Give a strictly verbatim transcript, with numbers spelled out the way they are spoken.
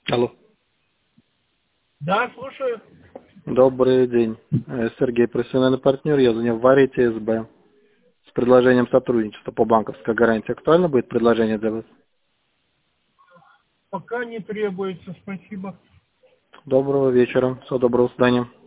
Алло. Да, слушаю. Добрый день. Э, Сергей, профессиональный партнер. Я звоню в Варе ТСБ с предложением сотрудничества по банковской гарантии. Актуально будет предложение для вас? Пока не требуется, спасибо. Доброго вечера. Всего доброго, до свидания.